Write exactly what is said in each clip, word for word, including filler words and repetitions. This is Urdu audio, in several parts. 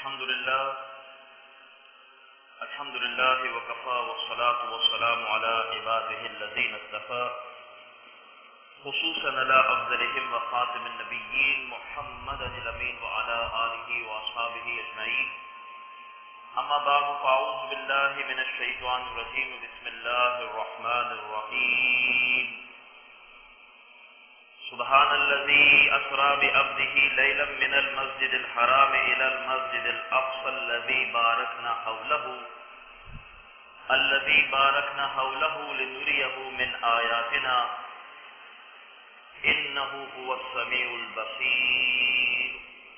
الحمد لله الحمد لله وكفى والصلاة والسلام على عباده الذين اصطفى خصوصا على أفضلهم وخاتم النبيين محمد الأمين وعلى آله وأصحابه أجمعين. أما بعد فأعوذ بالله من الشيطان الرجيم. بسم الله الرحمن الرحيم. سبحان الذي أسرى بعبده ليلا من المسجد الحرام إلى المسجد الأقصى الذي باركنا حوله الذي باركنا حوله لنريه من آياتنا إنه هو السميع البصير.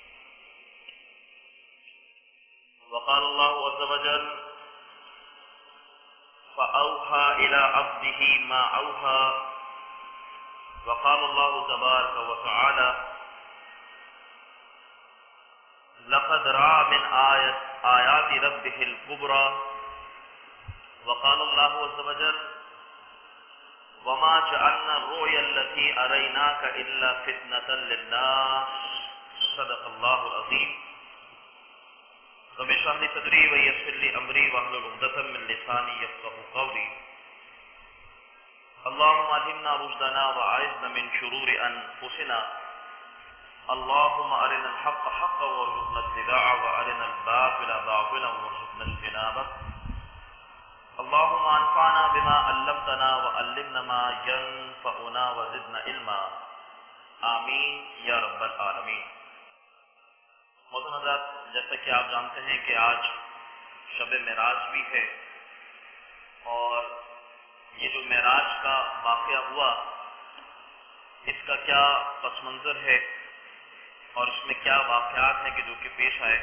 وقال الله عز وجل فأوحى إلى عبده ما أوحى. وقال الله تبارك وتعالى لقد رأى من آيات آيات ربه الكبرى. وقال الله عز وجل وما جعلنا الرؤيا التي أريناك إلا فتنة للناس. صدق الله العظيم. رب اشرح لي صدري ويسر لي أمري واحلل عقدة من لساني يفقهوا قولي. اللهم ألهمنا رشدنا وأعذنا من شرور أنفسنا. اللهم أرنا الحق حقا وارزقنا اتباعه وأرنا الباطل باطلا وارزقنا اجتنابه. اللهم انفعنا بما علمتنا وعلمنا ما ينفعنا وزدنا علما. آمین یا رب العالمین. محترم حضرات، جیسا کہ آپ جانتے ہیں کہ آج شب معراج بھی ہے، اور یہ جو معراج کا واقعہ ہوا اس کا کیا پس منظر ہے اور اس میں کیا واقعات ہیں کہ جو کہ پیش آئے،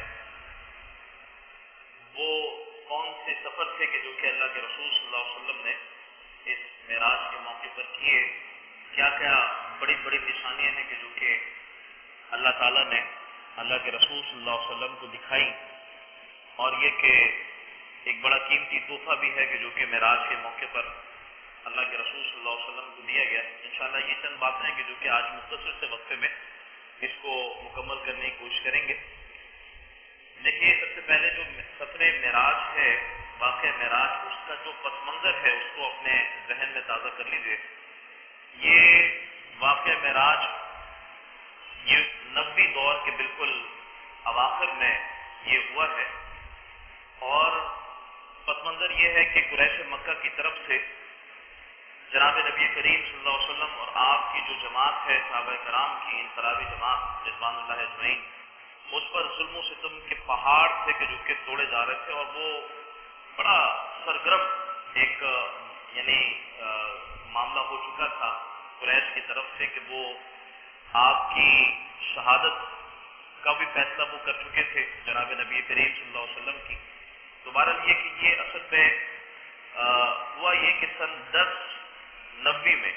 وہ کون سے سفر تھے کہ جو کہ اللہ کے رسول صلی اللہ علیہ وسلم نے اس معراج کے موقع پر کیے، کیا کیا بڑی بڑی نشانیاں ہیں کہ جو کہ اللہ تعالیٰ نے اللہ کے رسول صلی اللہ علیہ وسلم کو دکھائی، اور یہ کہ ایک بڑا قیمتی تحفہ بھی ہے کہ جو کہ معراج کے موقع پر اللہ کے رسول صلی اللہ علیہ وسلم کو دیا گیا. انشاءاللہ یہ چند باتیں ہیں کہ جو کہ آج مختصر سے وقفے میں اس کو مکمل کرنے کی کوشش کریں گے. دیکھیے، سب سے پہلے جو سفر معراج ہے، واقعہ معراج، اس کا جو پس منظر ہے اس کو اپنے ذہن میں تازہ کر لیجیے. یہ واقعہ معراج یہ نبوی دور کے بالکل اواخر میں یہ ہوا ہے، اور پس منظر یہ ہے کہ قریش مکہ کی طرف سے جناب نبی کریم صلی اللہ علیہ وسلم اور آپ کی جو جماعت ہے صحابہ کرام کی انفرادی جماعت رضوان اللہ اجمعین، اس پر ظلم و ستم کے پہاڑ تھے کہ جو کہ توڑے جا رہے تھے، اور وہ بڑا سرگرم ایک یعنی معاملہ ہو چکا تھا قریش کی طرف سے کہ وہ آپ کی شہادت کا بھی فیصلہ وہ کر چکے تھے جناب نبی کریم صلی اللہ علیہ وسلم کی. دوبارہ یہ کہ یہ اصل میں ہوا یہ کہ سن دس نبی میں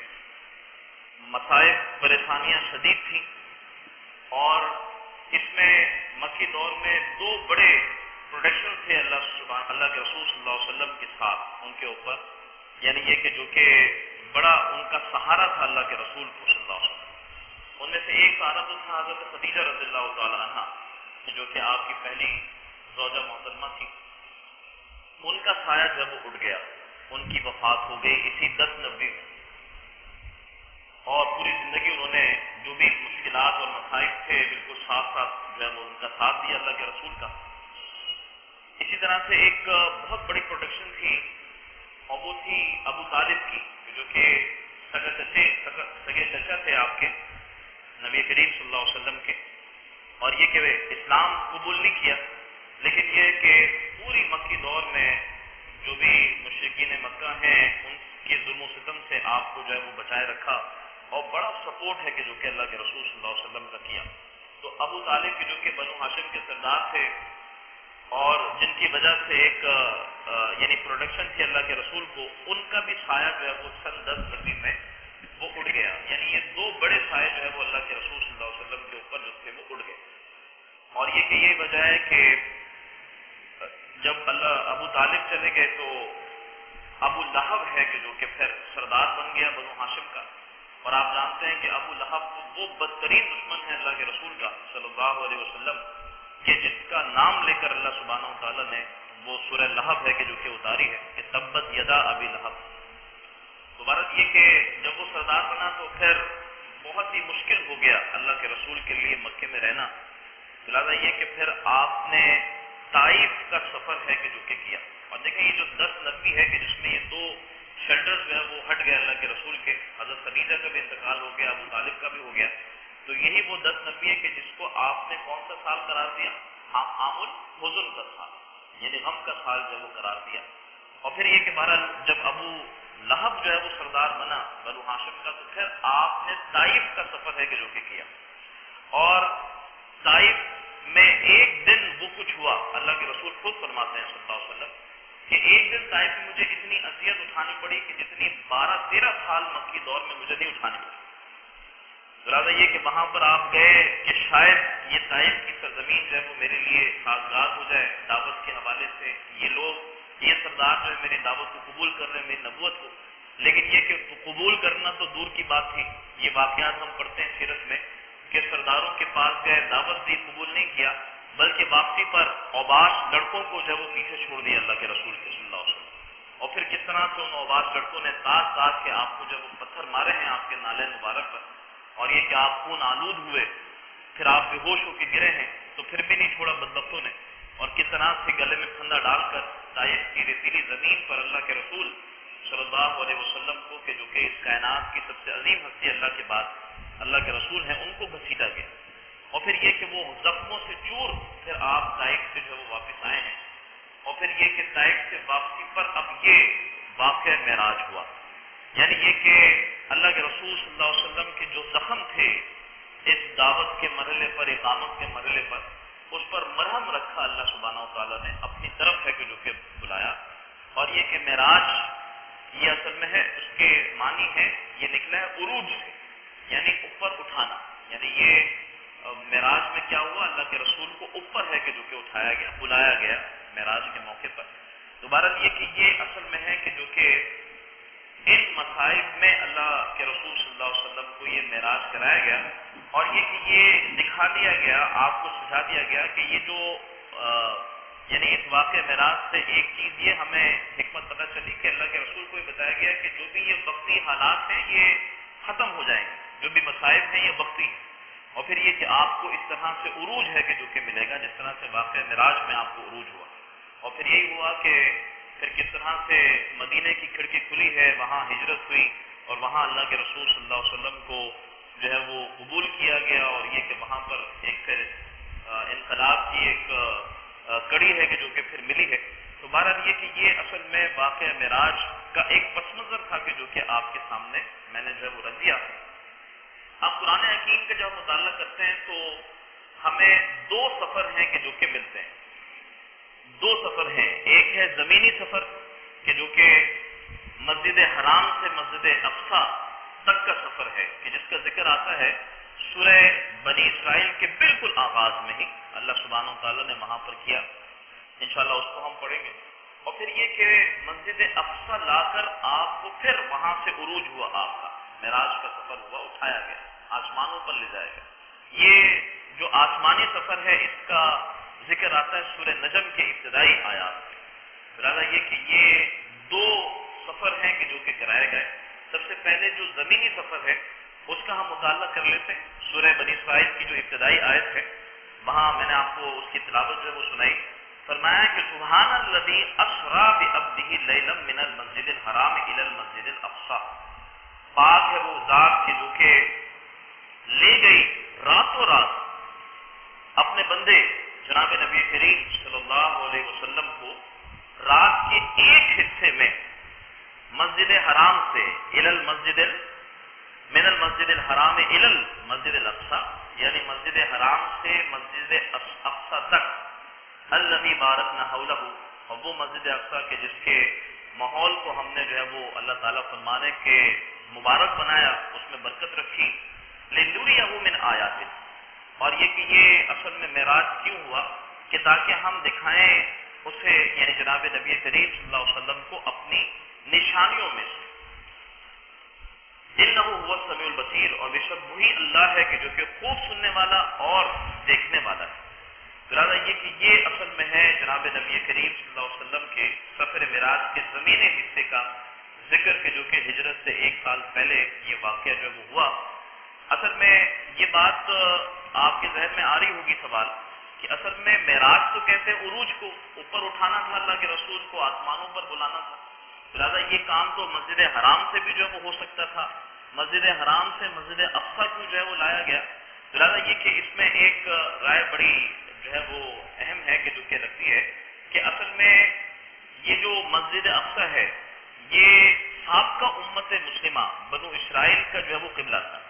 مصائب پریشانیاں شدید تھیں، اور اس میں مکی دور میں دو بڑے پروڈکشن تھے اللہ سبحان اللہ کے رسول صلی اللہ علیہ وسلم کے ساتھ ان کے اوپر، یعنی یہ کہ جو کہ بڑا ان کا سہارا تھا اللہ کے رسول کو صلی اللہ علیہ وسلم. ان میں سے ایک سہارا تو تھا حضرت خدیجہ رضی اللہ تعالی عنہا، جو کہ آپ کی پہلی زوجہ محترمہ تھی. ان کا سایہ جب وہ اٹھ گیا، ان کی وفات ہو گئی اسی دس نبی میں، اور پوری زندگی انہوں نے جو بھی مشکلات اور مسائل تھے بالکل ساتھ ساتھ جو ہے وہ ان کا ساتھ دیا اللہ کے رسول کا. اسی طرح سے ایک بہت بڑی پروڈکشن تھی، اور وہ تھی ابو طالب کی، جو کہ سگے چچے سگے چچا تھے آپ کے نبی کریم صلی اللہ علیہ وسلم کے، اور یہ کہ اسلام قبول نہیں کیا، لیکن یہ کہ پوری مکی دور میں جو بھی مشرکین مکہ ہیں ان کے ظلم و ستم سے آپ کو جو ہے وہ بچائے رکھا، اور بڑا سپورٹ ہے کہ جو کہ اللہ کے رسول صلی اللہ علیہ وسلم کا کیا. تو ابو طالب کے جو کہ بنو ہاشم کے سردار تھے، اور جن کی وجہ سے ایک یعنی پروڈکشن تھی اللہ کے رسول کو، ان کا بھی سایہ جو ہے وہ سن دس نبی میں وہ اڑ گیا. یعنی یہ دو بڑے سائے جو ہے وہ اللہ کے رسول صلی اللہ علیہ وسلم کے اوپر جو تھے وہ اڑ گئے. اور یہ کہ یہ وجہ ہے کہ جب اللہ ابو طالب چلے گئے تو ابو لہب ہے کہ جو کہ پھر سردار بن گیا بنو ہاشم کا، اور آپ جانتے ہیں کہ ابو لہب وہ بدترین دشمن ہے اللہ کے رسول کا صلی اللہ علیہ وسلم، کہ جس کا نام لے کر اللہ سبحانہ و تعالیٰ نے وہ سورہ لہب ہے کہ جو کہ اتاری ہے کہ تبت یدا ابی لہب. تو بات یہ کہ جب وہ سردار بنا تو پھر بہت ہی مشکل ہو گیا اللہ کے رسول کے لیے مکے میں رہنا. لہٰذا یہ کہ پھر آپ نے طائف کا سفر ہے کہ جو کہ کیا. اور دیکھیں یہ جو دس نبی ہے کہ جس میں یہ دو شیلٹرز جو ہے وہ ہٹ گئے اللہ کے رسول کے، حضرت خدیجہ کا بھی انتقال ہو گیا، ابو طالب کا بھی ہو گیا. تو یہی وہ دس نبی ہے کہ جس کو آپ نے کون سا سال قرار دیا؟ عام الحزن کا سال، یعنی غم کا سال جو ہے وہ قرار دیا. اور پھر یہ کہ بہرحال جب ابو لہب جو ہے وہ سردار بنا بنو ہاشم کا، تو پھر آپ نے طائف کا سفر ہے کہ جو کہ کیا. اور طائف میں ایک دن وہ کچھ ہوا، اللہ کے رسول خود فرماتے ہیں صلی اللہ علیہ وسلم کہ ایک دن طائف میں مجھے اتنی اذیت اٹھانی پڑی کہ جتنی بارہ تیرہ سال مکی دور میں مجھے نہیں اٹھانی پڑی. لہٰذا یہ کہ وہاں پر آپ گئے کہ شاید یہ طائف کی سرزمین جو ہے وہ میرے لیے سازگار ہو جائے دعوت کے حوالے سے. یہ لوگ یہ سردار جو ہے میری دعوت کو قبول کر رہے ہیں، میری نبوت کو. لیکن یہ کہ قبول کرنا تو دور کی بات تھی. یہ واقعات ہم پڑھتے ہیں سیرت میں کہ سرداروں کے پاس گئے، دعوت دی، قبول نہیں کیا، بلکہ واپسی پر اوباش لڑکوں کو جو ہے وہ پیچھے چھوڑ دیا اللہ کے رسول کے صلی اللہ علیہ وسلم. اور پھر کس طرح سے ان اوباش لڑکوں نے تاج تاج کے آپ کو جب وہ پتھر مارے ہیں آپ کے نالے مبارک پر، اور یہ کہ آپ خون آلود ہوئے، پھر آپ بے ہوش ہو کے گرے ہیں، تو پھر بھی نہیں چھوڑا بدبختوں نے. اور کس طرح سے گلے میں پھندا ڈال کر طائف کی ریتیلی زمین پر اللہ کے رسول صلی اللہ علیہ وسلم کو کہ جو کہ اس کائنات کی سب سے عظیم ہستی اللہ کے بعد اللہ کے رسول ہیں، ان کو گھسیٹا گیا. اور پھر یہ کہ وہ زخموں سے چور پھر آپ طائف سے جو وہ واپس آئے ہیں. اور پھر یہ کہ طائف سے واپسی پر اب یہ واقعہ معراج ہوا، یعنی یہ کہ اللہ کے رسول صلی اللہ علیہ وسلم کے جو زخم تھے اس دعوت کے مرحلے پر، اقامت کے مرحلے پر، اس پر مرہم رکھا اللہ سبحانہ و تعالیٰ نے اپنی طرف ہے کہ جو کہ بلایا. اور یہ کہ معراج یہ اصل میں ہے، اس کے معنی ہے یہ نکلا ہے عروج سے، یعنی اوپر اٹھانا. یعنی یہ معراج میں کیا ہوا، اللہ کے رسول کو اوپر ہے کہ جو کہ اٹھایا گیا، بلایا گیا معراج کے موقع پر. دوبارہ یہ کہ یہ اصل میں ہے کہ جو کہ ان مصائب میں اللہ کے رسول صلی اللہ علیہ وسلم کو یہ معراج کرایا گیا. اور یہ کہ یہ دکھا دیا گیا، آپ کو سجھا دیا گیا کہ یہ جو یعنی اس واقع معراج سے ایک چیز یہ ہمیں حکمت پتہ چلی کہ اللہ کے رسول کو یہ بتایا گیا کہ جو بھی یہ وقتی حالات ہیں یہ ختم ہو جائیں گے، جو بھی مصائب ہیں یہ وقتی ہیں. اور پھر یہ کہ آپ کو اس طرح سے عروج ہے کہ جو کہ ملے گا جس طرح سے واقع معراج میں آپ کو عروج ہوا. اور پھر یہی ہوا کہ پھر کس طرح سے مدینے کی کھڑکی کھلی ہے، وہاں ہجرت ہوئی اور وہاں اللہ کے رسول صلی اللہ علیہ وسلم کو جو ہے وہ قبول کیا گیا. اور یہ کہ وہاں پر ایک پھر انقلاب کی ایک کڑی ہے کہ جو کہ پھر ملی ہے. تو بہرحال یہ کہ یہ اصل میں واقعہ معراج کا ایک پس منظر تھا کہ جو کہ آپ کے سامنے میں نے جو ہے وہ رکھ دیا. آپ قرآن حکیم کا جب مطالعہ کرتے ہیں تو ہمیں دو سفر ہیں کہ جو کہ ملتے ہیں. دو سفر ہیں، ایک ہے زمینی سفر کہ جو کہ مسجد حرام سے مسجد اقصی تک کا سفر ہے کہ جس کا ذکر آتا ہے سورہ بنی اسرائیل کے بالکل آغاز میں ہی اللہ سبحانہ و تعالیٰ نے وہاں پر کیا. انشاءاللہ اس کو ہم پڑھیں گے. اور پھر یہ کہ مسجد اقصی لا کر آپ کو پھر وہاں سے عروج ہوا، آپ کا معراج کا سفر ہوا، اٹھایا گیا، آسمانوں پر لے جایا گیا. یہ جو آسمانی سفر ہے اس کا ذکر آتا ہے سورہ نجم کے ابتدائی آیات میں. لہٰذا یہ کہ یہ دو سفر ہیں کہ جو کہ کرائے گئے. سب سے پہلے جو زمینی سفر ہے اس کا ہم مطالعہ کر لیتے ہیں. سورہ بنی اسرائیل کی جو ابتدائی آیت ہے وہاں میں نے آپ کو اس کی تلاوت جو ہے وہ سنائی. فرمایا کہ سبحان الذی اسری بعبدہ لیلا من المسجد الحرام الی المسجد الاقصی، پاک ہے وہ ذات کے جو کہ لے گئی راتوں رات اپنے بندے جناب نبی کریم صلی اللہ علیہ وسلم کو رات کے ایک حصے میں مسجد حرام سے الی المسجد من المسجد الحرام الی المسجد الاقصی، یعنی مسجد حرام سے مسجد اقصی تک، الذی بارکنا حولہ، اور وہ مسجد اقصی کے جس کے ماحول کو ہم نے جو ہے وہ اللہ تعالیٰ فرمانے کے مبارک بنایا، اس میں برکت رکھی، لنریہ من آیاتہ. اور یہ کہ یہ اصل میں معراج کیوں ہوا کہ تاکہ ہم دکھائیں اسے یعنی جناب نبی کریم صلی اللہ علیہ وسلم کو اپنی نشانیوں میں سے. انہ هو السمیع البصیر، اور بے شک وہی اللہ ہے کہ جو کہ خوب سننے والا اور دیکھنے والا ہے. لہٰذا یہ کہ یہ اصل میں ہے جناب نبی کریم صلی اللہ علیہ وسلم کے سفر معراج کے زمینی حصے کا ذکر کہ جو کہ ہجرت سے ایک سال پہلے یہ واقعہ جو وہ ہوا. اصل میں یہ بات آپ کے ذہن میں آ رہی ہوگی سوال کہ اصل میں معراج تو کہتے ہیں عروج کو، اوپر اٹھانا تھا اللہ کے رسول کو، آسمانوں پر بلانا تھا. لہٰذا یہ کام تو مسجد حرام سے بھی جو ہے وہ ہو سکتا تھا، مسجد حرام سے مسجد اقصی کو جو ہے وہ لایا گیا. لہٰذا یہ کہ اس میں ایک رائے بڑی جو ہے وہ اہم ہے کہ جو کہ لگتی ہے کہ اصل میں یہ جو مسجد اقصی ہے یہ سابقہ امت مسلمہ بنو اسرائیل کا جو ہے وہ قبلہ تھا،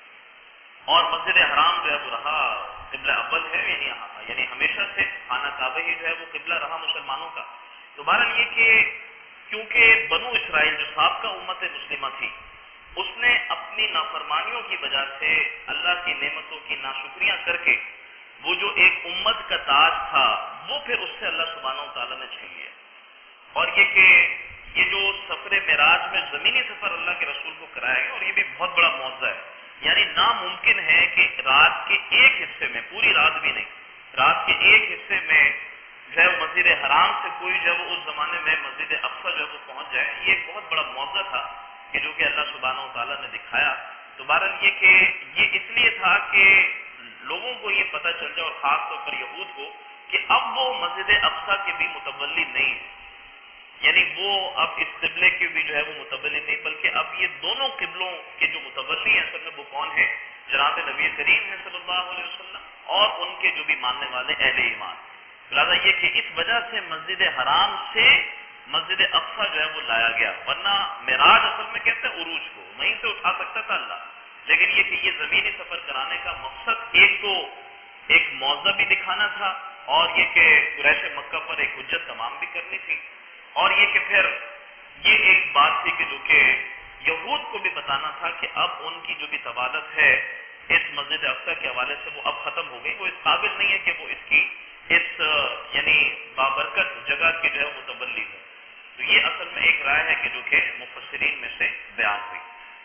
اور مسجد حرام جو ہے وہ رہا قبلہ اول ہے، یعنی یعنی ہمیشہ سے خانہ کعبہ ہی جو ہے وہ قبلہ رہا مسلمانوں کا. تو بہرحال یہ کہ کیونکہ بنو اسرائیل جو سابقہ امت مسلمہ تھی اس نے اپنی نافرمانیوں کی وجہ سے اللہ کی نعمتوں کی ناشکریاں کر کے وہ جو ایک امت کا تاج تھا وہ پھر اس سے اللہ سبحانہ و تعالیٰ نے چھین لیا. اور یہ کہ یہ جو سفر معراج میں زمینی سفر اللہ کے رسول کو کرایا گیا، اور یہ بھی بہت بڑا معجزہ ہے. یعنی ناممکن ہے کہ رات کے ایک حصے میں، پوری رات بھی نہیں، رات کے ایک حصے میں جو ہے مسجد حرام سے کوئی جو ہے وہ اس زمانے میں مسجد اقصی جو ہے وہ پہنچ جائے. یہ ایک بہت بڑا معجزہ تھا کہ جو کہ اللہ سبحانہ و تعالیٰ نے دکھایا. تو بہرحال یہ کہ یہ اس لیے تھا کہ لوگوں کو یہ پتہ چل جائے، اور خاص طور پر یہود کو، کہ اب وہ مسجد اقصی کے بھی متولی نہیں ہے، یعنی وہ اب اس قبلے کے بھی جو ہے وہ متولی نہیں، بلکہ اب یہ دونوں قبلوں کے جو متولی ہیں اصل میں وہ کون ہیں؟ جناب نبی کریم ہیں صلی اللہ علیہ وسلم اور ان کے جو بھی ماننے والے اہل ایمان. لہٰذا یہ کہ اس وجہ سے مسجد حرام سے مسجد اقصی جو ہے وہ لایا گیا، ورنہ معراج اصل میں کہتے ہیں عروج کو، وہیں سے اٹھا سکتا تھا اللہ. لیکن یہ کہ یہ زمینی سفر کرانے کا مقصد ایک تو ایک معجزہ بھی دکھانا تھا، اور یہ کہ قریش مکہ پر ایک حجت تمام بھی کرنی تھی، اور یہ کہ پھر یہ ایک بات تھی کہ جو کہ یہود کو بھی بتانا تھا کہ اب ان کی جو بھی طوالت ہے اس مسجد اقصی کے حوالے سے وہ اب ختم ہو گئی، وہ اس قابل نہیں ہے کہ وہ اس کی اس یعنی بابرکت جگہ کی جو ہے متولی ہو. تو یہ اصل میں ایک رائے ہے کہ جو کہ مفسرین میں سے بیان ہوئی.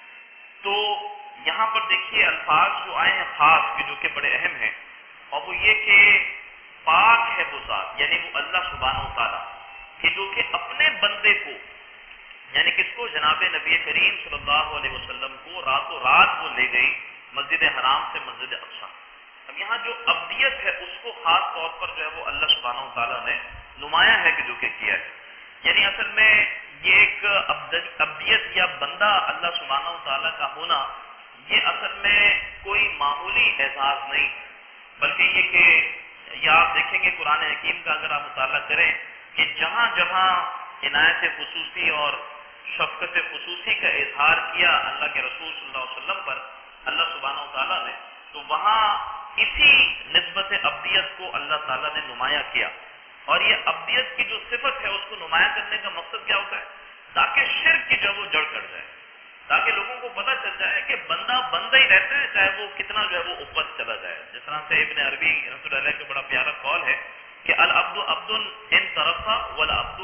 تو یہاں پر دیکھیے الفاظ جو آئے ہیں خاص کہ جو کہ بڑے اہم ہیں، اور وہ یہ کہ پاک ہے وہ ذات، یعنی وہ اللہ سبحانہ و تعالیٰ کہ جو کہ اپنے بندے کو، یعنی کس کو؟ جناب نبی کریم صلی اللہ علیہ وسلم کو راتوں رات وہ لے گئی مسجد حرام سے مسجد اقصی. اب یہاں جو ابدیت ہے اس کو خاص طور پر جو ہے وہ اللہ سبحانہ و تعالیٰ نے نمایاں ہے کہ جو کہ کیا ہے. یعنی اصل میں یہ ایک ابدیت یا بندہ اللہ سبحانہ و تعالیٰ کا ہونا یہ اصل میں کوئی معمولی اعزاز نہیں، بلکہ یہ کہ یہ آپ دیکھیں گے قرآن حکیم کا اگر آپ مطالعہ کریں کہ جہاں جہاں عنایت خصوصی اور شفقت خصوصی کا اظہار کیا اللہ کے رسول صلی اللہ علیہ وسلم پر اللہ سبحانہ و تعالیٰ نے، تو وہاں اسی نسبت ابدیت کو اللہ تعالیٰ نے نمایاں کیا. اور یہ ابدیت کی جو صفت ہے اس کو نمایاں کرنے کا مقصد کیا ہوتا ہے؟ تاکہ شرک کی جو وہ جڑ کٹ جائے، تاکہ لوگوں کو پتہ چل جائے کہ بندہ بندہ ہی رہتا ہے چاہے وہ کتنا جو ہے وہ اوپر چلا جائے. جس طرح سے ابن عربی رحمۃ اللہ علیہ کا بڑا پیارا قول ہے کہ العبد عبد ان ترقى والعبد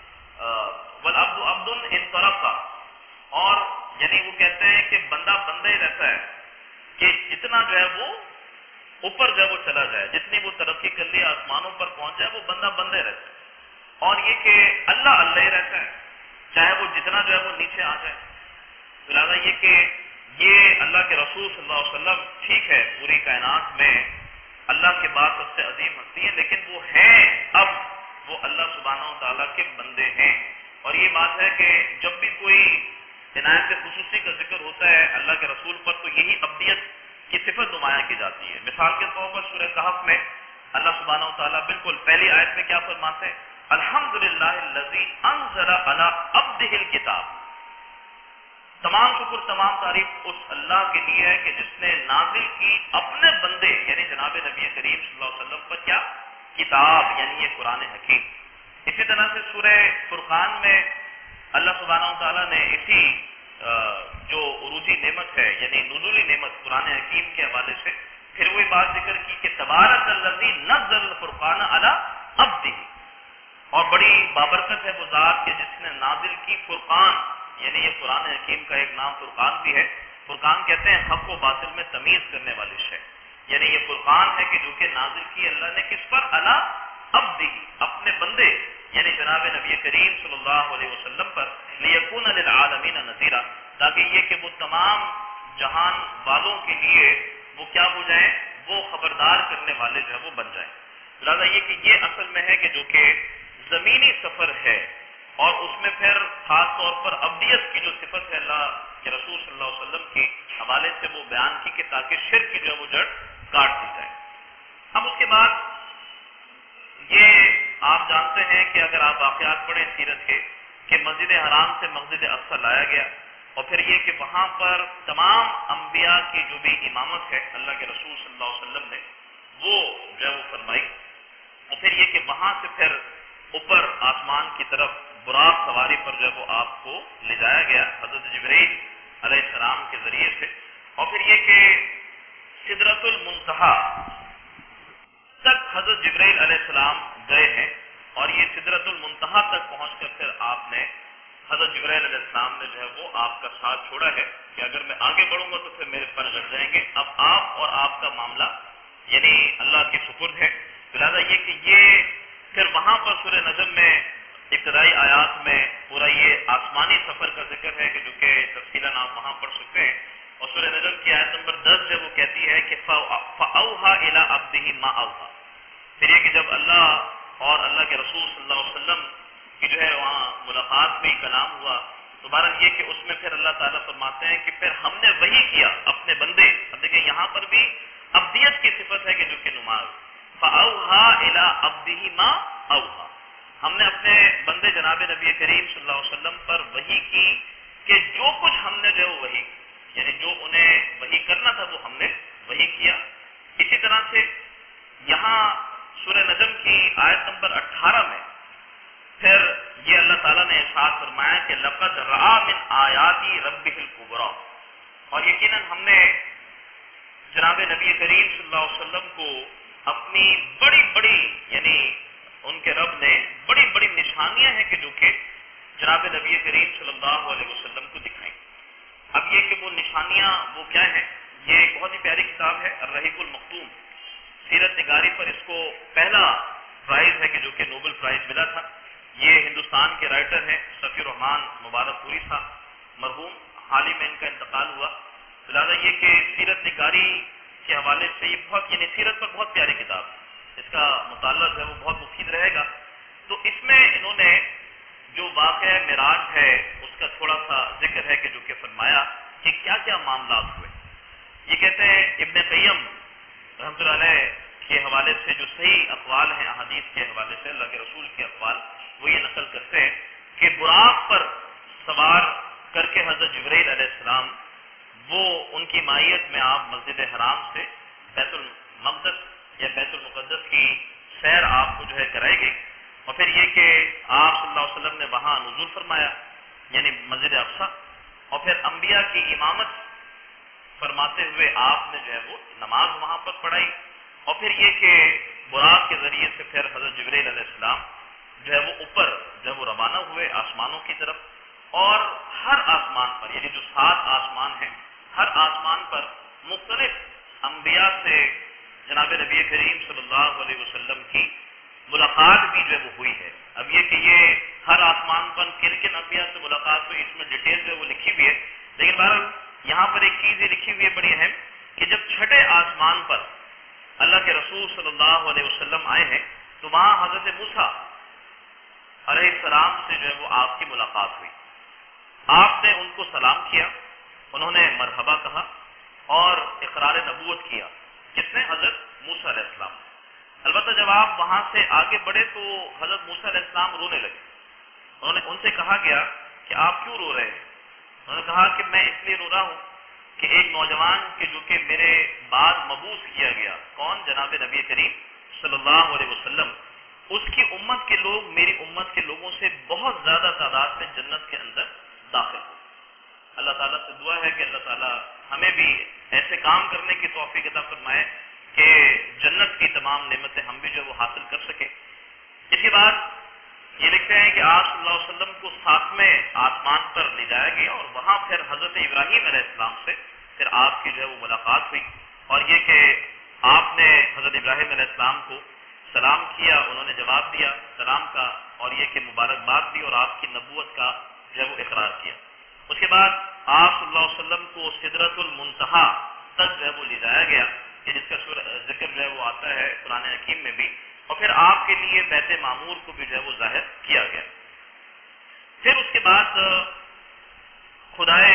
والعبد عبد ان ترقى، اور یعنی وہ کہتے ہیں کہ بندہ بندہ ہی رہتا ہے کہ جتنا جو ہے وہ اوپر جو ہے وہ چلا جائے، جتنی وہ ترقی کر لی آسمانوں پر پہنچ جائے وہ بندہ بندہ ہی رہتا ہے، اور یہ کہ اللہ اللہ ہی رہتا ہے چاہے وہ جتنا جو ہے وہ نیچے آ جائے. لہٰذا یہ کہ یہ اللہ کے رسول صلی اللہ علیہ وسلم ٹھیک ہے پوری کائنات میں اللہ کے بعد سب سے عظیم ہستی ہے، لیکن وہ ہیں اب وہ اللہ سبحانہ و تعالیٰ کے بندے ہیں. اور یہ بات ہے کہ جب بھی کوئی عنایت خصوصی کا ذکر ہوتا ہے اللہ کے رسول پر تو یہی ابدیت کی صفت نمایاں کی جاتی ہے. مثال کے طور پر سورہ کہف میں اللہ سبحانہ و تعالیٰ بالکل پہلی آیت میں کیا فرماتے ہیں؟ الحمدللہ الذی انزل علی عبدہ الکتاب. تمام شکر تمام تعریف اس اللہ کے لیے ہے کہ جس نے نازل کی اپنے بندے یعنی جناب نبی کریم صلی اللہ علیہ وسلم پر کیا؟ کتاب، یعنی یہ قرآن حکیم. اسی طرح سے سورہ فرقان میں اللہ سبحانہ و تعالیٰ نے اسی جو عروجی نعمت ہے یعنی نزولی نعمت قرآن حکیم کے حوالے سے پھر وہی بات ذکر کی کہ تبارک الذی نزل الفرقان علی عبدہ، اور بڑی بابرکت ہے وہ ذات کہ جس نے نازل کی فرقان، یعنی یہ قرآن حکیم کا ایک نام فرقان بھی ہے. فرقان کہتے ہیں حق و باطل میں تمیز کرنے والی شے. یعنی یہ فرقان ہے کہ جو کہ نازل کی اللہ نے کس پر؟ علی عبدہ، اپنے بندے یعنی جناب نبی کریم صلی اللہ علیہ وسلم پر، لیکون للعالمین نذیرا، تاکہ یہ کہ وہ تمام جہان والوں کے لیے وہ کیا ہو جائیں؟ وہ خبردار کرنے والے جو ہے وہ بن جائیں۔ لہٰذا یہ کہ یہ اصل میں ہے کہ جو کہ زمینی سفر ہے، اور اس میں پھر خاص طور پر ابدیت کی جو صفت ہے اللہ کے رسول صلی اللہ علیہ وسلم کے حوالے سے وہ بیان کی کہ تاکہ شرک کی جو ہے وہ جڑ کاٹ دی جائے۔ اب اس کے بعد یہ آپ جانتے ہیں کہ اگر آپ واقعات پڑھیں سیرت کے کہ مسجد حرام سے مسجد اقصی لایا گیا، اور پھر یہ کہ وہاں پر تمام انبیاء کی جو بھی امامت ہے اللہ کے رسول صلی اللہ علیہ وسلم نے وہ جو ہے وہ فرمائی، اور پھر یہ کہ وہاں سے پھر اوپر آسمان کی طرف براق سواری پر جو ہے وہ آپ کو لے جایا گیا حضرت جبرائیل علیہ السلام کے ذریعے سے، اور پھر یہ کہ سدرۃ المنتہا تک حضرت جبرائیل علیہ السلام گئے ہیں، اور یہ سدرۃ المنتہا تک پہنچ کر پھر آپ نے حضرت جبرائیل علیہ السلام نے جو ہے وہ آپ کا ساتھ چھوڑا ہے کہ اگر میں آگے بڑھوں گا تو پھر میرے پر لگ جائیں گے، اب آپ اور آپ کا معاملہ یعنی اللہ کے سپرد ہے۔ لہٰذا یہ کہ یہ پھر وہاں پر سورہ نجم میں ابتدائی آیات میں پورا یہ آسمانی سفر کا ذکر ہے کہ جو کہ تفصیلاً آپ وہاں پڑھ سکتے ہیں، اور سورہ نجم کی آیت نمبر دس جو وہ کہتی ہے کہ فَأَوْحَىٰ إِلَىٰ عَبْدِهِ مَا أَوْحَىٰ، پھر یہ کہ جب اللہ اور اللہ کے رسول صلی اللہ علیہ وسلم کی جو ہے وہاں ملاقات ہوئی، کلام ہوا، تو بہرحال یہ کہ اس میں پھر اللہ تعالیٰ فرماتے ہیں کہ پھر ہم نے وہی کیا اپنے بندے، اب دیکھیں یہاں پر بھی عبدیت کی صفت ہے کہ جو کہ نماز، فَأَوْحَىٰ إِلَىٰ عَبْدِهِ مَا أَوْحَىٰ، ہم نے اپنے بندے جناب نبی کریم صلی اللہ علیہ وسلم پر وحی کی کہ جو کچھ ہم نے جو ہے وحی، یعنی جو انہیں وحی کرنا تھا وہ ہم نے وحی کیا۔ اسی طرح سے یہاں سورہ نجم کی آیت نمبر اٹھارہ میں پھر یہ اللہ تعالیٰ نے ارشاد فرمایا کہ لقد رأى من آیاتی ربہ الکبریٰ، اور یقیناً ہم نے جناب نبی کریم صلی اللہ علیہ وسلم کو اپنی بڑی بڑی یعنی ان کے رب نے بڑی بڑی نشانیاں ہیں کہ جو کہ جناب نبی کریم صلی اللہ علیہ وسلم کو دکھائیں۔ اب یہ کہ وہ نشانیاں وہ کیا ہیں، یہ ایک بہت ہی پیاری کتاب ہے الرحیق المختوم، سیرت نگاری پر اس کو پہلا پرائز ہے کہ جو کہ نوبل پرائز ملا تھا۔ یہ ہندوستان کے رائٹر ہیں صفی الرحمان مبارک پوری صاحب، مرحوم، حال ہی میں ان کا انتقال ہوا۔ لہٰذا یہ کہ سیرت نگاری کے حوالے سے یہ بہت یعنی سیرت پر بہت پیاری کتاب ہے، اس کا مطالعہ جو ہے وہ بہت مفید رہے گا۔ تو اس میں انہوں نے جو واقعہ معراج ہے اس کا تھوڑا سا ذکر ہے کہ جو کہ فرمایا کہ کیا کیا معاملات ہوئے۔ یہ کہتے ہیں ابن قیم رحمۃ اللہ علیہ کے حوالے سے جو صحیح اقوال ہیں احادیث کے حوالے سے، اللہ کے رسول کے اقوال وہ یہ نقل کرتے ہیں کہ براق پر سوار کر کے حضرت جبرائیل علیہ السلام وہ ان کی مائیت میں آپ مسجد حرام سے بیت المقدس یا بیت المقدس کی سیر آپ کو جو ہے کرائی گئی، اور پھر یہ کہ آپ صلی اللہ علیہ وسلم نے وہاں نزول فرمایا یعنی مسجد اقصی، اور پھر انبیاء کی امامت فرماتے ہوئے آپ نے جو ہے وہ نماز وہاں پر پڑھائی، اور پھر یہ کہ براق کے ذریعے سے پھر حضرت جبرائیل علیہ السلام جو ہے وہ اوپر جو ہے وہ روانہ ہوئے آسمانوں کی طرف، اور ہر آسمان پر یعنی جو سات آسمان ہیں ہر آسمان پر مختلف انبیاء سے جناب نبی کریم صلی اللہ علیہ وسلم کی ملاقات بھی جو ہے وہ ہوئی ہے۔ اب یہ کہ یہ ہر آسمان پر کن کن انبیاء سے ملاقات ہوئی اس میں ڈیٹیل جو ہے وہ لکھی ہوئی ہے، لیکن بہرحال یہاں پر ایک چیز یہ لکھی ہوئی ہے بڑی اہم کہ جب چھٹے آسمان پر اللہ کے رسول صلی اللہ علیہ وسلم آئے ہیں تو وہاں حضرت موسیٰ علیہ السلام سے جو ہے وہ آپ کی ملاقات ہوئی، آپ نے ان کو سلام کیا، انہوں نے مرحبا کہا اور اقرار نبوت کیا، کس نے؟ حضرت موسیٰ علیہ السلام۔ البتہ جب آپ وہاں سے آگے بڑھے تو حضرت موسیٰ علیہ السلام رونے لگے، انہوں نے ان سے کہا گیا کہ آپ کیوں رو رہے ہیں؟ انہوں نے کہا کہ میں اس لیے رو رہا ہوں کہ ایک نوجوان کہ جو کہ میرے بعد مبعوث کیا گیا، کون؟ جناب نبی کریم صلی اللہ علیہ وسلم، اس کی امت کے لوگ میری امت کے لوگوں سے بہت زیادہ تعداد میں جنت کے اندر داخل ہو۔ اللہ تعالیٰ سے دعا ہے کہ اللہ تعالیٰ ہمیں بھی ایسے کام کرنے کی توفیق عطا فرمائے کہ جنت کی تمام نعمتیں ہم بھی جو وہ حاصل کر سکیں۔ اس کے بعد یہ لکھتے ہیں کہ آپ صلی اللہ علیہ وسلم کو ساتویں آسمان پر لے جایا گیا، اور وہاں پھر حضرت ابراہیم علیہ السلام سے پھر آپ کی جو ہے وہ ملاقات ہوئی، اور یہ کہ آپ نے حضرت ابراہیم علیہ السلام کو سلام کیا، انہوں نے جواب دیا سلام کا، اور یہ کہ مبارکباد دی اور آپ کی نبوت کا جو ہے وہ اقرار کیا۔ اس کے بعد آپ صلی اللہ علیہ وسلم کو سدرۃ المنتہا تک جو ہے وہ لے جایا گیا، کہ جس کا ذکر جو ہے وہ آتا ہے قرآن حکیم میں بھی، اور پھر آپ کے لیے بیت معمور کو بھی جو ہے وہ ظاہر کیا گیا۔ پھر اس کے بعد خدائے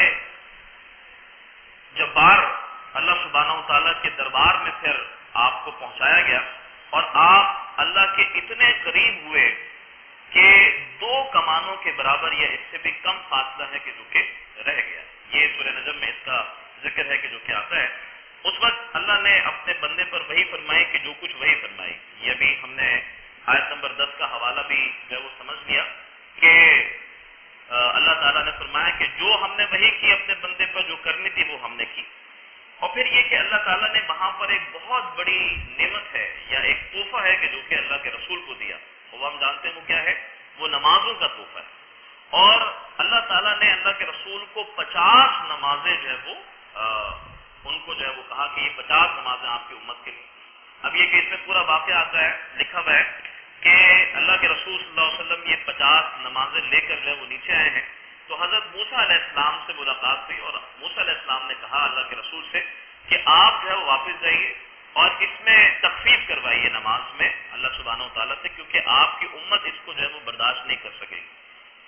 جبار اللہ سبحانہ و تعالیٰ کے دربار میں پھر آپ کو پہنچایا گیا، اور آپ اللہ کے اتنے قریب ہوئے کہ دو کمانوں کے برابر یا اس سے بھی کم فاصلہ ہے کہ جو کہ رہ گیا۔ یہ سورہ نجم میں اس کا ذکر ہے کہ جو کہ آتا ہے۔ اس وقت اللہ نے اپنے بندے پر وحی فرمائی کہ جو کچھ وحی فرمائی، یہ بھی ہم نے آیت نمبر دس کا حوالہ بھی جو ہے وہ سمجھ لیا کہ اللہ تعالیٰ نے فرمایا کہ جو ہم نے وحی کی اپنے بندے پر جو کرنی تھی وہ ہم نے کی۔ اور پھر یہ کہ اللہ تعالیٰ نے وہاں پر ایک بہت بڑی نعمت ہے یا ایک تحفہ ہے کہ جو کہ اللہ کے رسول کو دیا، وہ ہم جانتے ہیں وہ کیا ہے، وہ نمازوں کا تحفہ ہے۔ اور اللہ تعالیٰ نے اللہ کے رسول کو پچاس نمازیں جو ہے وہ ان کو جو ہے وہ کہا کہ یہ پچاس نمازیں آپ کی امت کے لیے۔ اب یہ کہ اس میں پورا واقعہ آتا ہے، لکھا ہوا ہے کہ اللہ کے رسول صلی اللہ علیہ وسلم یہ پچاس نمازیں لے کر جو ہے وہ نیچے آئے ہیں، تو حضرت موسیٰ علیہ السلام سے ملاقات ہوئی، اور موسیٰ علیہ السلام نے کہا اللہ کے رسول سے کہ آپ جو ہے وہ واپس جائیے اور اس میں تخفیف کروائیے نماز میں اللہ سبحانہ و تعالیٰ سے، کیونکہ آپ کی امت اس کو جو ہے وہ برداشت نہیں کر سکے گی۔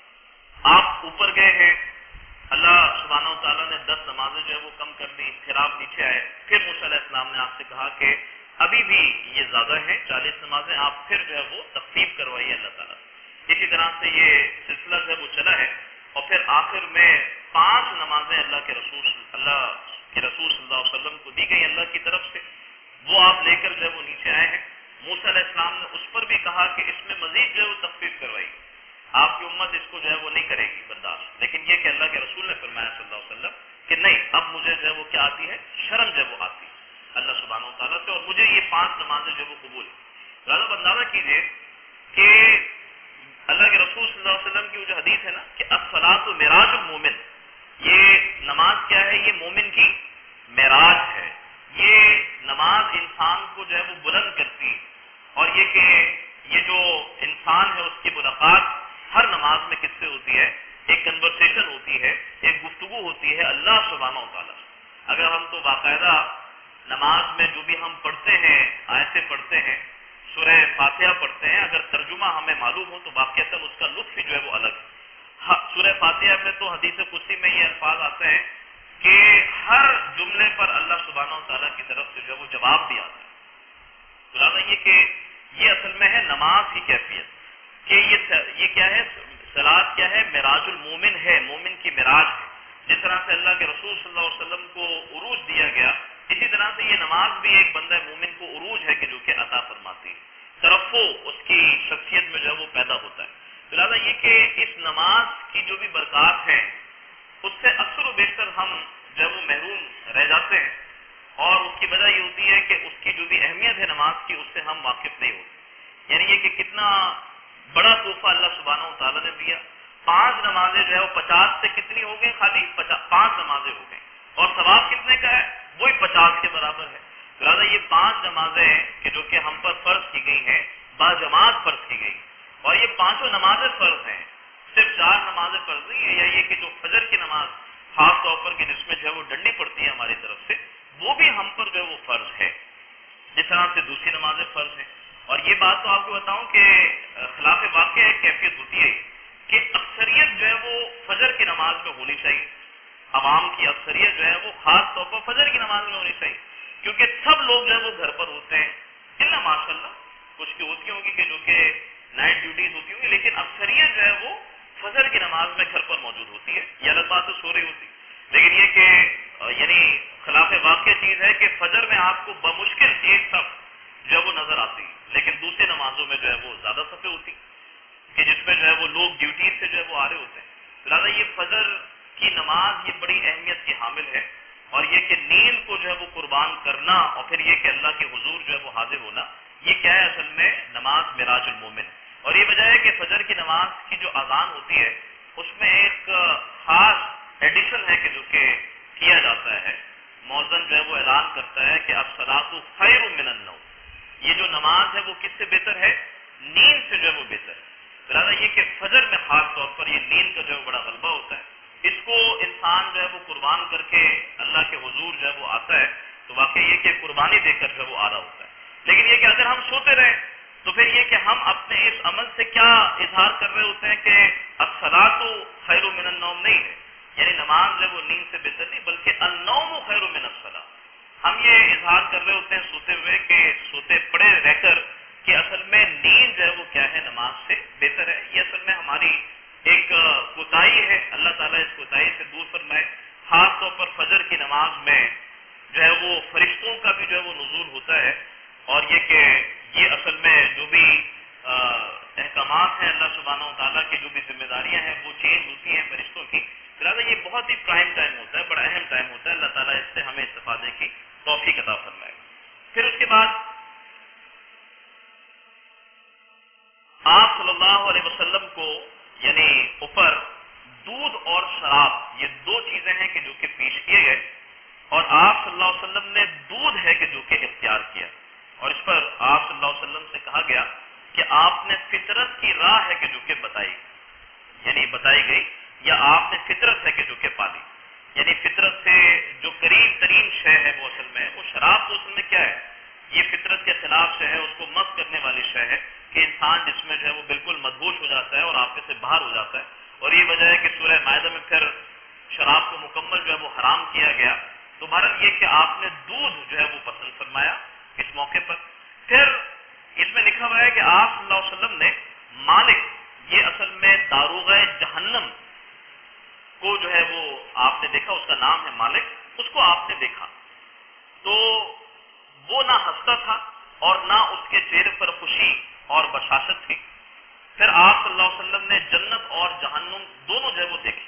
آپ اوپر گئے ہیں، اللہ سبحانہ و تعالیٰ نے دس نمازیں جو ہے وہ کم کر دی، پھر آپ نیچے آئے، پھر موسیٰ علیہ السلام نے آپ سے کہا کہ ابھی بھی یہ زیادہ ہیں، چالیس نمازیں، آپ پھر جو ہے وہ تخفیف کروائیے اللہ تعالیٰ سے۔ اسی طرح سے یہ سلسلہ جو ہے وہ چلا ہے، اور پھر آخر میں پانچ نمازیں اللہ کے رسول اللہ کے رسول صلی اللہ علیہ وسلم کو دی گئی اللہ کی طرف سے، وہ آپ لے کر جو ہے وہ نیچے آئے ہیں۔ موسیٰ علیہ السلام نے اس پر بھی کہا کہ اس میں مزید جو ہے وہ تخفیف کروائی، آپ کی امت اس کو جو ہے وہ نہیں کرے گی برداشت، لیکن یہ کہ اللہ کے رسول نے فرمایا صلی اللہ علیہ وسلم کہ نہیں، اب مجھے جو ہے وہ کیا آتی ہے، شرم جو ہے وہ آتی ہے اللہ سبحانہ و تعالیٰ سے، اور مجھے یہ پانچ نمازیں جو ہے وہ قبول ہے۔ لہٰذا اندازہ کیجیے کہ اللہ کے رسول صلی اللہ علیہ وسلم کی وہ جو حدیث ہے نا کہ الصلاۃ معراج المومن، یہ نماز کیا ہے، یہ مومن کی معراج ہے، یہ نماز انسان کو جو ہے وہ بلند کرتی، اور یہ کہ یہ جو انسان ہے اس کی ملاقات ہر نماز میں کس سے ہوتی ہے، ایک کنورسیشن ہوتی ہے، ایک گفتگو ہوتی ہے اللہ سبحانہ و تعالیٰ۔ اگر ہم تو باقاعدہ نماز میں جو بھی ہم پڑھتے ہیں، آیتیں پڑھتے ہیں، سورہ فاتحہ پڑھتے ہیں، اگر ترجمہ ہمیں معلوم ہو تو واقعتاً اس کا لطف ہی جو ہے وہ الگ ہے۔ سورہ فاتحہ میں تو حدیث قدسی میں یہ الفاظ آتے ہیں کہ ہر جملے پر اللہ سبحانہ و تعالیٰ کی طرف سے جو ہے وہ جواب بھی آتا ہے۔ لہٰذا یہ کہ یہ اصل میں ہے نماز کی کیفیت، کہ یہ یہ کیا ہے، صلاۃ کیا ہے، معراج المومن ہے، مومن کی معراج ہے۔ جس طرح سے اللہ کے رسول صلی اللہ علیہ وسلم کو عروج دیا گیا، اسی طرح سے یہ نماز بھی ایک بندہ مومن کو عروج ہے کہ جو کہ عطا فرماتی ہے، ترفع اس کی شخصیت میں جو ہے وہ پیدا ہوتا ہے۔ لہٰذا یہ کہ اس نماز کی جو بھی برکات ہیں اس سے اکثر و بیشتر ہم جو ہے وہ محروم رہ جاتے ہیں، اور اس کی وجہ یہ ہوتی ہے کہ اس کی جو بھی اہمیت ہے نماز کی اس سے ہم واقف نہیں ہوتے۔ یعنی یہ کہ کتنا بڑا تحفہ اللہ سبحانہ و تعالیٰ نے دیا، پانچ نمازیں جو ہے وہ پچاس سے کتنی ہو گئی، خالی پانچ نمازیں ہو گئیں، اور ثواب کتنے کا ہے، وہی پچاس کے برابر ہے۔ لہٰذا یہ پانچ نمازیں کہ جو کہ ہم پر فرض کی گئی ہیں، باجماعت فرض کی گئی، اور یہ پانچوں نمازیں فرض ہیں، صرف چار نمازیں فرض نہیں ہے، یا یہ کہ جو فجر کی نماز خاص طور پر کہ جس میں جو ہے وہ ڈنڈی پڑتی ہے ہماری طرف سے، وہ بھی ہم پر جو ہے وہ فرض ہے، جس طرح سے دوسری نمازیں فرض ہیں۔ اور یہ بات تو آپ کو بتاؤں کہ خلاف واقع ایک کیفیت ہوتی ہے کہ اکثریت جو ہے وہ فجر کی نماز میں ہونی چاہیے، عوام کی اکثریت جو ہے وہ خاص طور پر فجر کی نماز میں ہونی چاہیے، کیونکہ سب لوگ جو ہے وہ گھر پر ہوتے ہیں، الا ماشاء اللہ کچھ کی ہوتی ہوگی کہ جو کہ نائٹ ڈیوٹیز ہوتی ہوں گی، لیکن اکثریت جو ہے وہ فجر کی نماز میں گھر پر موجود ہوتی ہے، یہ الگ بات تو سو رہی ہوتی ہے۔ لیکن یہ کہ یعنی خلاف واقع چیز ہے کہ فجر میں آپ کو بمشکل ایک صف جو ہے وہ نظر آتی ہے، لیکن دوسری نمازوں میں جو ہے وہ زیادہ صفیں ہوتی کہ جس میں جو ہے وہ لوگ ڈیوٹیز سے جو ہے وہ آ رہے ہوتے ہیں۔ لہٰذا یہ فجر کی نماز یہ بڑی اہمیت کی حامل ہے، اور یہ کہ نیند کو جو ہے وہ قربان کرنا، اور پھر یہ کہ اللہ کے حضور جو ہے وہ حاضر ہونا، یہ کیا ہے اصل میں نماز معراج المومن۔ اور یہ وجہ ہے کہ فجر کی نماز کی جو اذان ہوتی ہے اس میں ایک خاص ایڈیشن ہے کہ جو کہ کیا جاتا ہے، مؤذن جو ہے وہ اعلان کرتا ہے کہ الصلاۃ خیر من النوم، یہ جو نماز ہے وہ کس سے بہتر ہے؟ نیند سے جو ہے وہ بہتر ہے۔ لہٰذا یہ کہ فجر میں خاص طور پر یہ نیند کا جو ہے بڑا غلبہ ہوتا ہے، اس کو انسان جو ہے وہ قربان کر کے اللہ کے حضور جو ہے وہ آتا ہے تو واقعی یہ کہ قربانی دے کر جو ہے وہ آ رہا ہوتا ہے۔ لیکن یہ کہ اگر ہم سوتے رہیں تو پھر یہ کہ ہم اپنے اس عمل سے کیا اظہار کر رہے ہوتے ہیں کہ الصلاۃ خیر من النوم نہیں ہے، یعنی نماز جو ہے وہ نیند سے بہتر نہیں بلکہ النوم خیر من الصلاۃ۔ ہم یہ اظہار کر رہے ہوتے ہیں سوتے ہوئے کہ سوتے پڑے رہ کر کہ اصل میں نیند جو ہے وہ کیا ہے؟ نماز سے بہتر ہے۔ یہ اصل میں ہماری ایک کوتاہی ہے، اللہ تعالیٰ اس کوتاہی سے دور فرمائے۔ خاص طور پر فجر کی نماز میں جو ہے وہ فرشتوں کا بھی جو ہے وہ نزول ہوتا ہے، اور یہ کہ یہ اصل میں جو بھی احکامات ہیں اللہ سبحانہ و تعالیٰ کی، جو بھی ذمہ داریاں ہیں وہ چینج ہوتی ہیں فرشتوں کی، لہٰذا یہ بہت ہی پرائم ٹائم ہوتا ہے، بڑا اہم ٹائم ہوتا ہے۔ اللہ تعالیٰ اس سے ہمیں استفادے کی توفیق عطا فرمائے۔ پھر اس کے بعد آپ صلی اللہ علیہ وسلم کو یعنی اوپر دودھ اور شراب، یہ دو چیزیں ہیں کہ جو کہ پیش کیے گئے، اور آپ صلی اللہ علیہ وسلم نے دودھ ہے کہ جو کہ اختیار کیا، اور اس پر آپ صلی اللہ علیہ وسلم سے کہا گیا کہ آپ نے فطرت کی راہ ہے کہ جو کہ بتائی، یعنی بتائی گئی، یا آپ نے فطرت ہے کہ جو کہ پالی، یعنی فطرت سے جو قریب ترین شے ہے وہ اصل میں وہ شراب تو اصل میں کیا ہے؟ یہ فطرت کے خلاف شے ہے، اس کو مست کرنے والی شے ہے کہ انسان جس میں جو ہے وہ بالکل مدہوش ہو جاتا ہے اور آپے سے باہر ہو جاتا ہے، اور یہ وجہ ہے کہ سورہ مائدہ میں پھر شراب کو مکمل جو ہے وہ حرام کیا گیا۔ تو بہرحال یہ کہ آپ نے دودھ جو ہے وہ پسند فرمایا اس موقع پر۔ پھر اس میں لکھا ہوا ہے کہ آپ صلی اللہ علیہ وسلم نے مالک، یہ اصل میں داروغہ جہنم کو جو ہے وہ آپ نے دیکھا، اس کا نام ہے مالک، اس کو آپ نے دیکھا تو وہ نہ ہنستا تھا اور نہ اس کے چہرے پر خوشی اور بشاشت تھی۔ پھر آپ صلی اللہ علیہ وسلم نے جنت اور جہنم دونوں جو ہے وہ دیکھی۔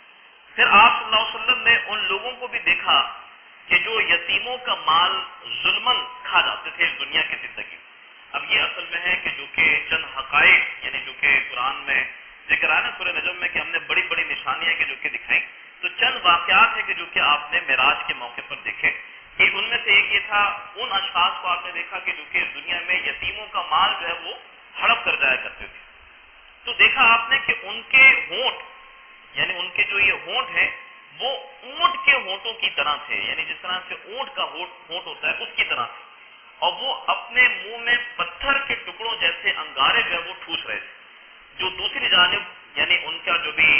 پھر آپ صلی اللہ علیہ وسلم نے ان لوگوں کو بھی دیکھا کہ جو یتیموں کا مال ظلمن کھا جاتے تھے اس دنیا کی زندگی۔ اب یہ اصل میں ہے کہ جو کہ چند حقائق یعنی جو کہ قرآن میں ذکر آیا نا سورہ نجم میں کہ ہم نے بڑی بڑی نشانیاں کہ جو کہ دکھائیں، تو چند واقعات ہیں کہ جو کہ آپ نے معراج کے موقع پر دیکھے کہ ان میں سے ایک یہ تھا، ان اشخاص کو آپ نے دیکھا کہ جو کہ دنیا میں یتیموں کا مال جو ہے وہ ہڑپ کر جایا کرتے تھے، تو دیکھا آپ نے کہ ان کے ہونٹ یعنی ان کے جو یہ ہونٹ ہیں وہ اونٹ کے ہونٹوں کی طرح تھے، یعنی جس طرح سے اونٹ کا ہونٹ ہوتا ہے اس کی طرح تھے، اور وہ اپنے منہ میں پتھر کے ٹکڑوں جیسے انگارے جو ہے وہ ٹھوس رہے تھے، جو دوسری جانب یعنی ان کا جو بھی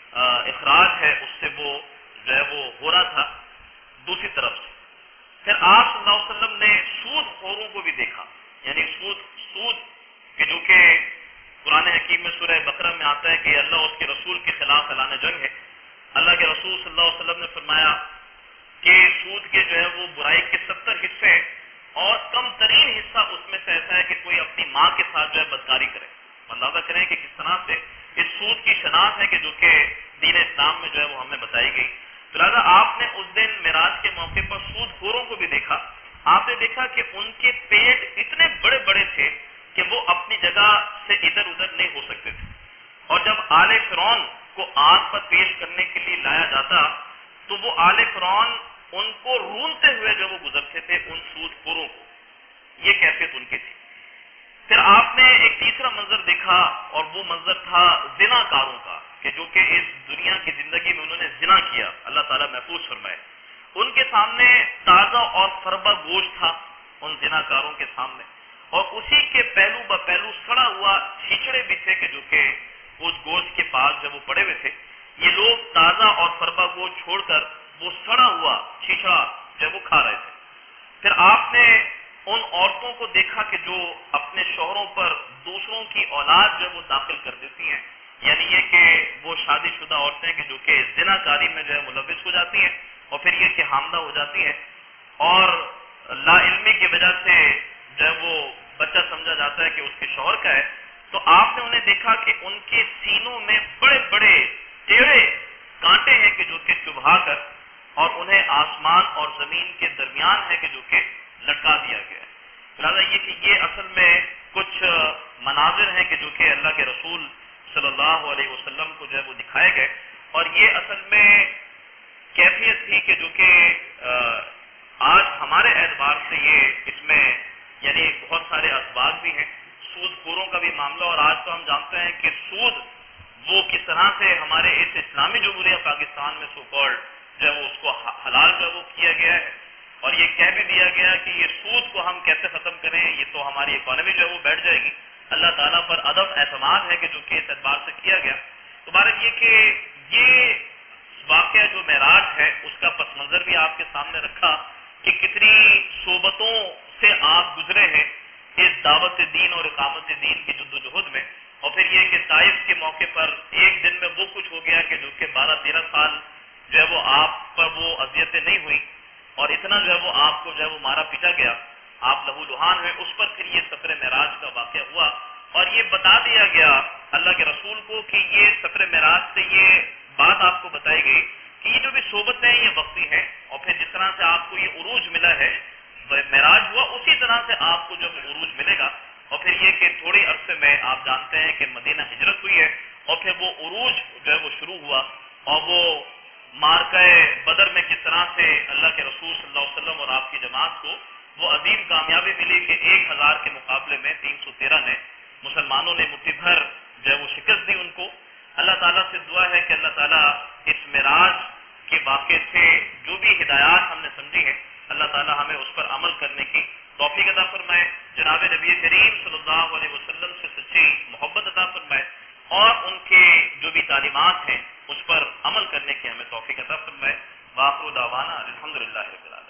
اخراج ہے اس سے وہ جو ہے وہ ہو رہا تھا دوسری طرف سے۔ پھر آپ صلی اللہ علیہ وسلم نے سود خوروں کو بھی دیکھا، یعنی سود سود کہ جو کہ قرآن حکیم میں سورہ بقرہ میں آتا ہے کہ اللہ اور اس کے رسول کے خلاف اعلان جنگ ہے۔ اللہ کے رسول صلی اللہ علیہ وسلم نے فرمایا کہ سود کے جو ہے وہ برائی کے ستر حصے ہیں، اور کم ترین حصہ اس میں سے ایسا ہے کہ کوئی اپنی ماں کے ساتھ جو ہے بدکاری کرے۔ اندازہ کریں کہ کس طرح سے اس سود کی شناخت ہے کہ جو کہ دین اسلام میں جو ہے وہ ہمیں بتائی گئی۔ تو لہٰذا آپ نے اس دن معراج کے موقع پر سود خوروں کو بھی دیکھا، آپ نے دیکھا کہ ان کے پیٹ اتنے بڑے بڑے تھے کہ وہ اپنی جگہ سے ادھر ادھر نہیں ہو سکتے تھے، اور جب آل فرعون کو آگ پر پیش کرنے کے لیے لایا جاتا تو وہ آل فرعون ان کو رونتے ہوئے جو وہ گزرتے تھے ان سود خوروں کو، یہ کیفیت ان کی تھی۔ پھر آپ نے ایک تیسرا منظر دیکھا، اور وہ منظر تھا زنا کاروں کا کہ جو کہ اس دنیا کی زندگی میں انہوں نے زنا کیا، اللہ تعالیٰ محفوظ فرمائے۔ ان کے سامنے تازہ اور فربا گوشت تھا ان زنا کاروں کے سامنے، اور اسی کے پہلو بہ پہلو سڑا ہوا چھیچڑے بھی تھے کہ جو کہ اس گوشت کے پاس جب وہ پڑے ہوئے تھے، یہ لوگ تازہ اور فربا گوشت چھوڑ کر وہ سڑا ہوا چھیچڑا جب وہ کھا رہے تھے۔ پھر آپ نے ان عورتوں کو دیکھا کہ جو اپنے شوہروں پر دوسروں کی اولاد جو وہ داخل کر دیتی ہیں، یعنی یہ کہ وہ شادی شدہ عورتیں کہ جو کہ زنا کاری میں جو ہے ملوث ہو جاتی ہیں، اور پھر یہ کہ حاملہ ہو جاتی ہیں، اور لا علمی کی وجہ سے جو ہے وہ بچہ سمجھا جاتا ہے کہ اس کے شوہر کا ہے، تو آپ نے انہیں دیکھا کہ ان کے سینوں میں بڑے بڑے ٹیڑے کانٹے ہیں کہ جو کہ چبھا کر اور انہیں آسمان اور زمین کے درمیان ہے کہ جو کہ لٹکا دیا گیا ہے۔ لہٰذا یہ کہ یہ اصل میں کچھ مناظر ہیں کہ جو کہ اللہ کے رسول صلی اللہ علیہ وسلم کو جو ہے وہ دکھائے گئے، اور یہ اصل میں کیفیت تھی کہ جو کہ آج ہمارے اعتبار سے یہ اس میں یعنی بہت سارے اسباب بھی ہیں، سود خوروں کا بھی معاملہ، اور آج تو ہم جانتے ہیں کہ سود وہ کس طرح سے ہمارے اس اسلامی جمہوریہ پاکستان میں سو کالڈ جو ہے وہ اس کو حلال جو ہے وہ کیا گیا ہے، اور یہ کہہ بھی دیا گیا کہ یہ سود کو ہم کیسے ختم کریں، یہ تو ہماری اکانومی جو ہے وہ بیٹھ جائے گی۔ اللہ تعالیٰ پر عدم اعتماد ہے کہ جو کہ اس اعتبار سے کیا گیا۔ تو بہرحال یہ کہ یہ واقعہ جو معراج ہے اس کا پس منظر بھی آپ کے سامنے رکھا کہ کتنی صحبتوں سے آپ گزرے ہیں اس دعوت دین اور اقامت دین کی جد و جہد میں، اور پھر یہ کہ طائف کے موقع پر ایک دن میں وہ کچھ ہو گیا کہ جو کہ بارہ تیرہ سال جو ہے وہ آپ پر وہ اذیتیں نہیں ہوئی، اور اتنا جو ہے وہ آپ کو جو ہے وہ مارا پیٹا گیا، آپ لہو لہان ہوئے، اس پر پھر یہ سفر معراج کا واقعہ ہوا، اور یہ بتا دیا گیا اللہ کے رسول کو کہ یہ سفر معراج سے یہ بات آپ کو بتائی گئی کہ یہ جو بھی صحبتیں ہیں یہ وقتی ہیں، اور پھر جس طرح سے آپ کو یہ عروج ملا ہے معراج ہوا اسی طرح سے آپ کو جو عروج ملے گا، اور پھر یہ کہ تھوڑے عرصے میں آپ جانتے ہیں کہ مدینہ ہجرت ہوئی ہے، اور پھر وہ عروج جو ہے وہ شروع ہوا، اور وہ مارکہ بدر میں کس طرح سے اللہ کے رسول صلی اللہ علیہ وسلم اور آپ کی جماعت کو وہ عظیم کامیابی ملی کہ ایک ہزار کے مقابلے میں تین سو تیرہ نے مسلمانوں نے مٹھی بھر جو ہے وہ شکست دی ان کو۔ اللہ تعالیٰ سے دعا ہے کہ اللہ تعالیٰ اس معراج کے واقعے سے جو بھی ہدایات ہم نے سمجھی ہیں اللہ تعالیٰ ہمیں اس پر عمل کرنے کی توفیق عطا فرمائے، جناب نبی کریم صلی اللہ علیہ وسلم سے سچی محبت عطا فرمائے، اور ان کے جو بھی تعلیمات ہیں اس پر عمل کرنے کی ہمیں توفیق عطا فرمائے۔ وآخر دعوانا الحمدللہ رب العالمین۔